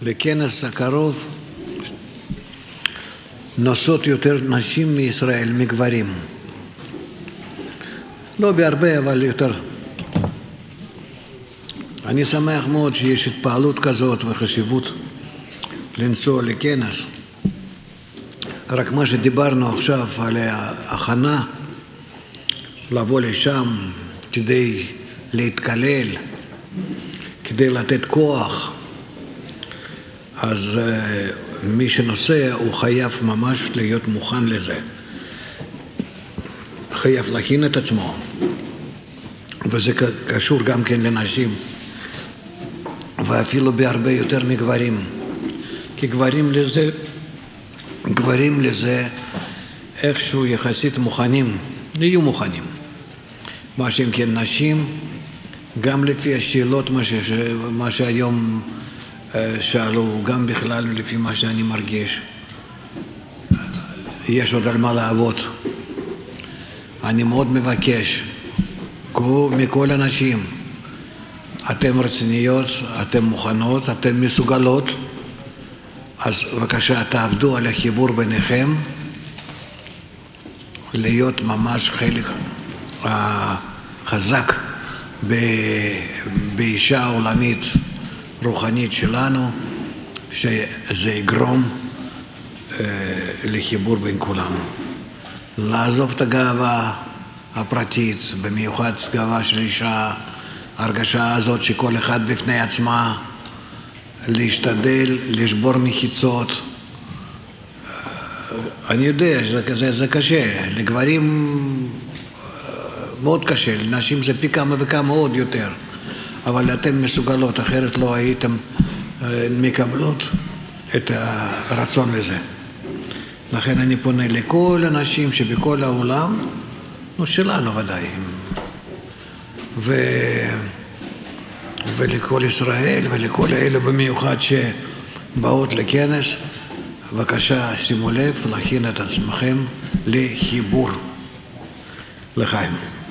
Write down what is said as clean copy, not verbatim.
לכנס הקרוב נוסעות יותר נשים מישראל, מגברים. לא בהרבה, אבל יותר. אני שמח מאוד שיש התפעלות כזאת וחשיבות לנסוע לכנס. רק מה שדיברנו עכשיו על ההכנה, לבוא לשם כדי להתקלל, כדי לתת כוח, אז מי שנוסע הוא חייב ממש להיות מוכן לזה. חייב להכין את עצמו. וזה קשור גם כן לנשים. ואפילו בהרבה יותר מגברים. כי גברים לזה איכשהו יחסית מוכנים, יהיו מוכנים. מה שהם כן נשים, גם לפי השאלות מה שהיום שאלו, גם בכלל לפי מה שאני מרגיש. יש עוד על מה לעבוד. אני מאוד מבקש מכל הנשים, אתם רציניות, אתם מוכנות, אתם מסוגלות, אז בבקשה תעבדו על החיבור ביניכם, להיות ממש חלק חזק באישה עולמית רוחנית שלנו, שזה יגרום לחיבור בין כולם. לעזוב את הגאווה הפרטית, במיוחד גאווה של אישה, הרגשה הזאת שכל אחד בפני עצמה, להשתדל, לשבור מחיצות. אני יודע שזה קשה, לגברים מאוד קשה, לנשים זה פי כמה וכמה עוד יותר, אבל אתן מסוגלות, אחרת לא הייתם מקבלות את הרצון לזה. לכן אני פונה לכל הנשים שבכל העולם, שלנו ודאי, ולכל ישראל ולכל אלה במיוחד שבאות לכנס, בבקשה שימו לב להכין את עצמכם לחיבור לחיים.